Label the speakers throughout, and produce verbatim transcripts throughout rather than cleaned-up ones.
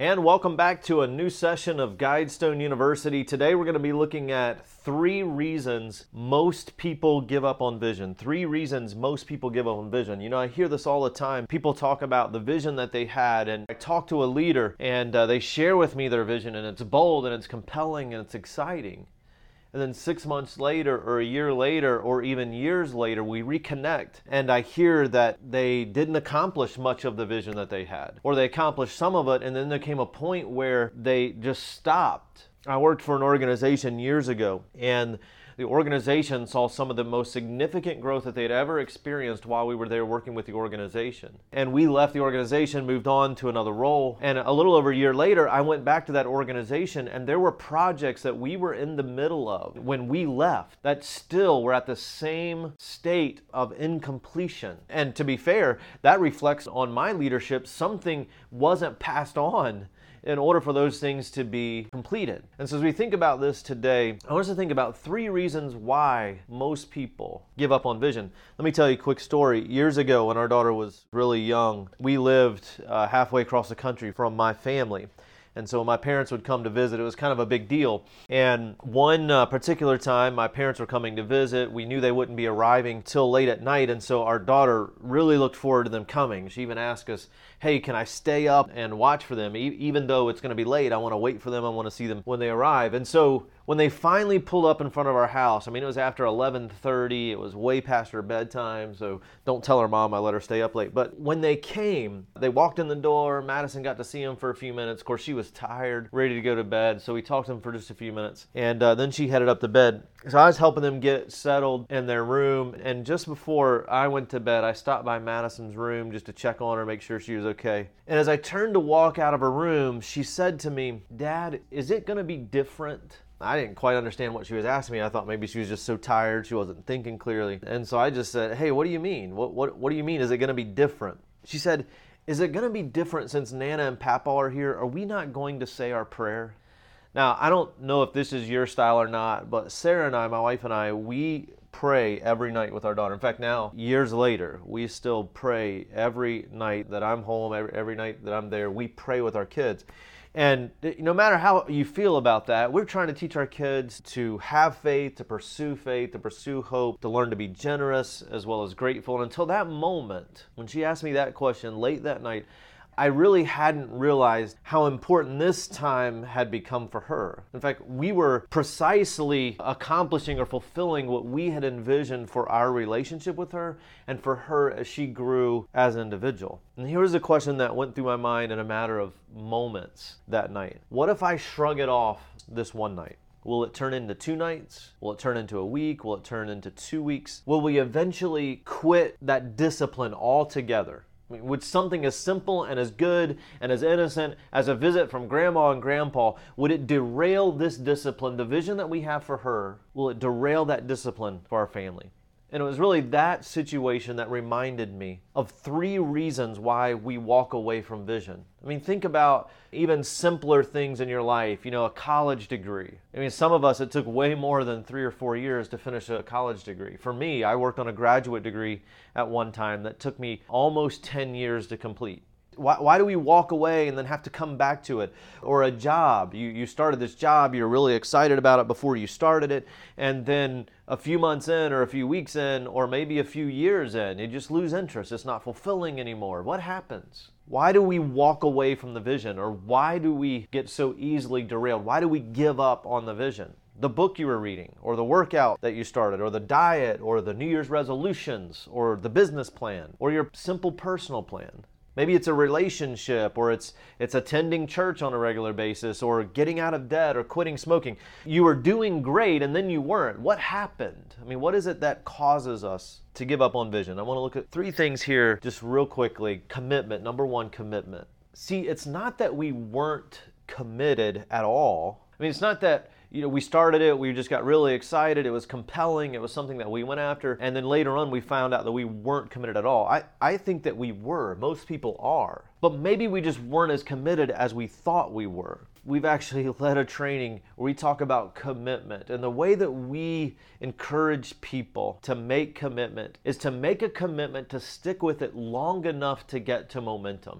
Speaker 1: And welcome back to a new session of Guidestone University. Today we're going to be looking at three reasons most people give up on vision. Three reasons most people give up on vision. You know, I hear this all the time. People talk about the vision that they had, and I talk to a leader and uh, they share with me their vision, and it's bold and it's compelling and it's exciting. And then six months later or a year later or even years later, we reconnect and I hear that they didn't accomplish much of the vision that they had. Or they accomplished some of it and then there came a point where they just stopped. I worked for an organization years ago, and the organization saw some of the most significant growth that they'd ever experienced while we were there working with the organization. And we left the organization, moved on to another role, and a little over a year later, I went back to that organization, and there were projects that we were in the middle of when we left that still were at the same state of incompletion. And to be fair, that reflects on my leadership. Something wasn't passed on in order for those things to be completed. And so as we think about this today, I want us to think about three reasons why most people give up on vision. Let me tell you a quick story. Years ago, when our daughter was really young, we lived uh, halfway across the country from my family. And so when my parents would come to visit, it was kind of a big deal. And one uh, particular time, my parents were coming to visit. We knew they wouldn't be arriving till late at night, and so our daughter really looked forward to them coming. She even asked us, hey, can I stay up and watch for them? E- even though it's going to be late, I want to wait for them. I want to see them when they arrive. And so when they finally pulled up in front of our house, I mean, it was after eleven thirty. It was way past her bedtime, so don't tell her mom I let her stay up late. But when they came, they walked in the door. Madison got to see them for a few minutes. Of course, she was tired, ready to go to bed, so we talked to them for just a few minutes. And uh, then she headed up to bed. So I was helping them get settled in their room, and just before I went to bed, I stopped by Madison's room just to check on her, make sure she was okay. And as I turned to walk out of her room, she said to me, Dad, is it going to be different? I didn't quite understand what she was asking me. I thought maybe she was just so tired, she wasn't thinking clearly. And so I just said, hey, what do you mean? What what what do you mean? Is it going to be different? She said, is it going to be different since Nana and Papa are here? Are we not going to say our prayer? Now, I don't know if this is your style or not, but Sarah and I, my wife and I, we pray every night with our daughter. In fact, now, years later, we still pray every night that I'm home, every, every night that I'm there. We pray with our kids. And no matter how you feel about that, we're trying to teach our kids to have faith, to pursue faith, to pursue hope, to learn to be generous as well as grateful. And until that moment, when she asked me that question late that night, I really hadn't realized how important this time had become for her. In fact, we were precisely accomplishing or fulfilling what we had envisioned for our relationship with her and for her as she grew as an individual. And here's a question that went through my mind in a matter of moments that night. What if I shrug it off this one night? Will it turn into two nights? Will it turn into a week? Will it turn into two weeks? Will we eventually quit that discipline altogether? I mean, would something as simple and as good and as innocent as a visit from Grandma and Grandpa, would it derail this discipline, the vision that we have for her? Will it derail that discipline for our family? And it was really that situation that reminded me of three reasons why we walk away from vision. I mean, think about even simpler things in your life, you know, a college degree. I mean, some of us, it took way more than three or four years to finish a college degree. For me, I worked on a graduate degree at one time that took me almost ten years to complete. Why, why do we walk away and then have to come back to it? Or a job. You, you started this job, you're really excited about it before you started it, and then a few months in or a few weeks in or maybe a few years in, you just lose interest. It's not fulfilling anymore. What happens? Why do we walk away from the vision? Or why do we get so easily derailed? Why do we give up on the vision? The book you were reading, or the workout that you started, or the diet, or the New Year's resolutions, or the business plan, or your simple personal plan. Maybe it's a relationship, or it's it's attending church on a regular basis, or getting out of debt, or quitting smoking. You were doing great and then you weren't. What happened? I mean, what is it that causes us to give up on vision? I want to look at three things here just real quickly. Commitment. Number one, commitment. See, it's not that we weren't committed at all. I mean, it's not that you know, we started it, we just got really excited, it was compelling, it was something that we went after, and then later on we found out that we weren't committed at all. I, I think that we were. Most people are. But maybe we just weren't as committed as we thought we were. We've actually led a training where we talk about commitment, and the way that we encourage people to make commitment is to make a commitment to stick with it long enough to get to momentum.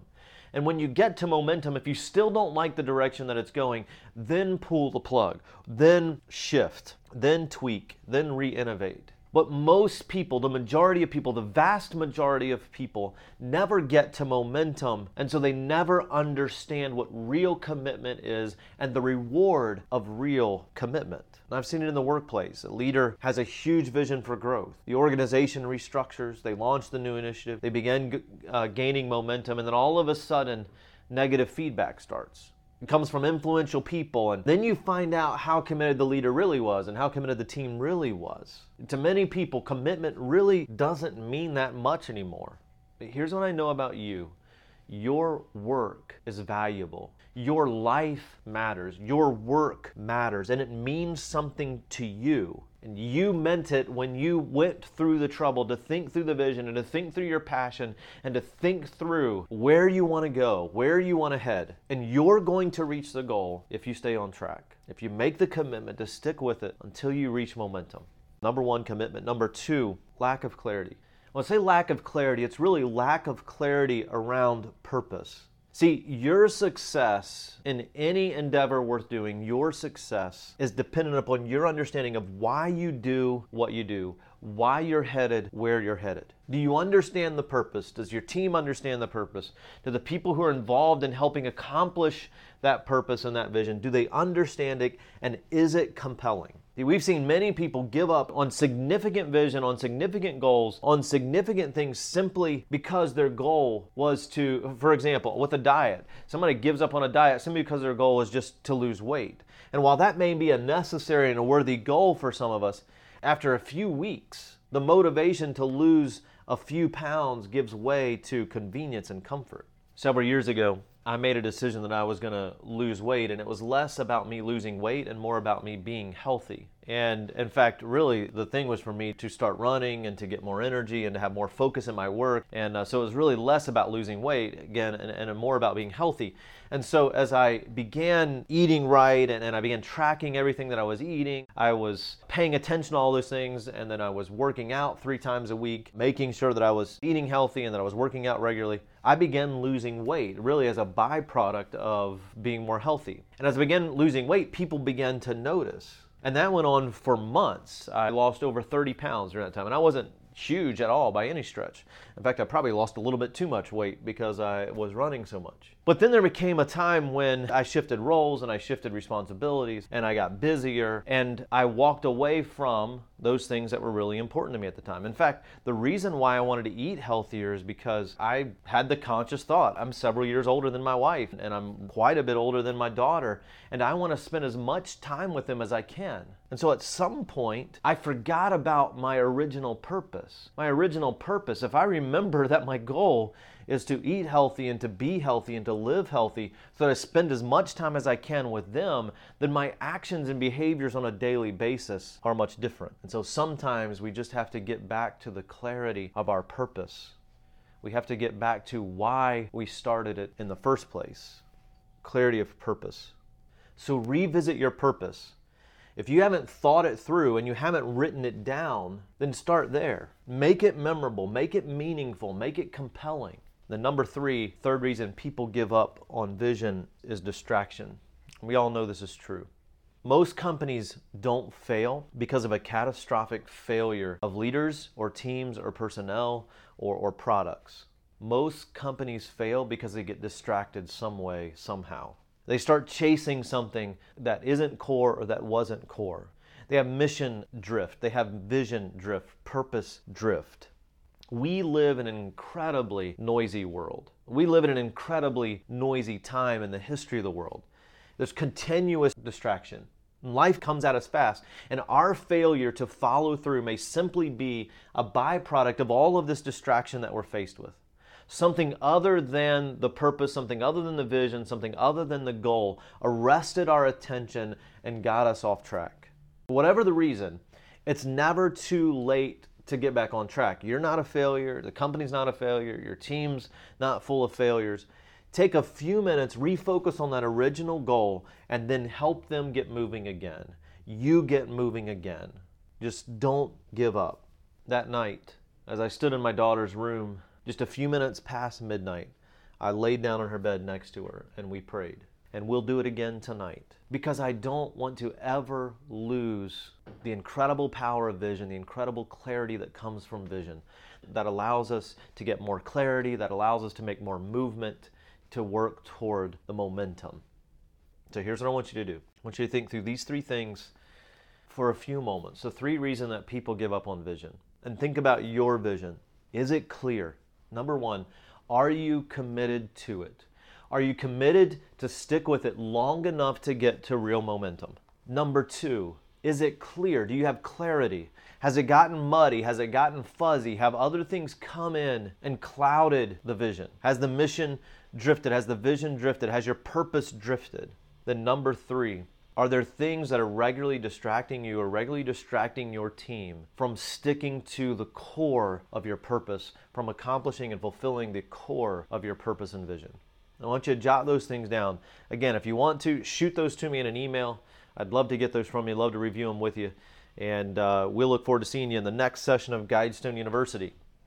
Speaker 1: And when you get to momentum, if you still don't like the direction that it's going, then pull the plug, then shift, then tweak, then re-innovate. But most people, the majority of people, the vast majority of people never get to momentum, and so they never understand what real commitment is and the reward of real commitment. And I've seen it in the workplace. A leader has a huge vision for growth. The organization restructures, they launch the new initiative, they begin uh, gaining momentum, and then all of a sudden, negative feedback starts. It comes from influential people, and then you find out how committed the leader really was and how committed the team really was. To many people, commitment really doesn't mean that much anymore. But here's what I know about you. Your work is valuable. Your life matters. Your work matters, and it means something to you. And you meant it when you went through the trouble to think through the vision and to think through your passion and to think through where you want to go, where you want to head. And you're going to reach the goal if you stay on track, if you make the commitment to stick with it until you reach momentum. Number one, commitment. Number two, lack of clarity. When I say lack of clarity, it's really lack of clarity around purpose. See, your success in any endeavor worth doing, your success is dependent upon your understanding of why you do what you do, why you're headed where you're headed. Do you understand the purpose? Does your team understand the purpose? Do the people who are involved in helping accomplish that purpose and that vision, do they understand it, and is it compelling? We've seen many people give up on significant vision, on significant goals, on significant things simply because their goal was to, for example, with a diet. Somebody gives up on a diet simply because their goal is just to lose weight. And while that may be a necessary and a worthy goal for some of us, after a few weeks, the motivation to lose a few pounds gives way to convenience and comfort. Several years ago, I made a decision that I was going to lose weight, and it was less about me losing weight and more about me being healthy. And in fact, really, the thing was for me to start running and to get more energy and to have more focus in my work. And uh, so it was really less about losing weight, again, and, and more about being healthy. And so as I began eating right and, and I began tracking everything that I was eating, I was paying attention to all those things, and then I was working out three times a week, making sure that I was eating healthy and that I was working out regularly. I began losing weight really as a byproduct of being more healthy. And as I began losing weight, people began to notice. And that went on for months. I lost over thirty pounds during that time. And I wasn't huge at all by any stretch. In fact, I probably lost a little bit too much weight because I was running so much. But then there became a time when I shifted roles and I shifted responsibilities and I got busier and I walked away from those things that were really important to me at the time. In fact, the reason why I wanted to eat healthier is because I had the conscious thought, I'm several years older than my wife and I'm quite a bit older than my daughter, and I want to spend as much time with them as I can. And so at some point, I forgot about my original purpose. My original purpose, if I remember that my goal is to eat healthy and to be healthy and to live healthy so that I spend as much time as I can with them, then my actions and behaviors on a daily basis are much different. And so sometimes we just have to get back to the clarity of our purpose. We have to get back to why we started it in the first place. Clarity of purpose. So revisit your purpose. If you haven't thought it through and you haven't written it down, then start there. Make it memorable, make it meaningful, make it compelling. The number three, third reason people give up on vision is distraction. We all know this is true. Most companies don't fail because of a catastrophic failure of leaders or teams or personnel or, or products. Most companies fail because they get distracted some way, somehow. They start chasing something that isn't core or that wasn't core. They have mission drift. They have vision drift, purpose drift. We live in an incredibly noisy world. We live in an incredibly noisy time in the history of the world. There's continuous distraction. Life comes at us fast, and our failure to follow through may simply be a byproduct of all of this distraction that we're faced with. Something other than the purpose, something other than the vision, something other than the goal arrested our attention and got us off track. Whatever the reason, it's never too late to get back on track. You're not a failure, the company's not a failure, your team's not full of failures. Take a few minutes, refocus on that original goal, and then help them get moving again. You get moving again. Just don't give up. That night, as I stood in my daughter's room, just a few minutes past midnight, I laid down on her bed next to her and we prayed. And we'll do it again tonight. Because I don't want to ever lose the incredible power of vision, the incredible clarity that comes from vision, that allows us to get more clarity, that allows us to make more movement, to work toward the momentum. So here's what I want you to do. I want you to think through these three things for a few moments. The three reasons that people give up on vision. And think about your vision. Is it clear? Number one, are you committed to it? Are you committed to stick with it long enough to get to real momentum? Number two, is it clear? Do you have clarity? Has it gotten muddy? Has it gotten fuzzy? Have other things come in and clouded the vision? Has the mission drifted? Has the vision drifted? Has your purpose drifted? Then number three, are there things that are regularly distracting you or regularly distracting your team from sticking to the core of your purpose, from accomplishing and fulfilling the core of your purpose and vision? I want you to jot those things down. Again, if you want to, shoot those to me in an email. I'd love to get those from you. Love to review them with you. And uh, we'll look forward to seeing you in the next session of Guidestone University.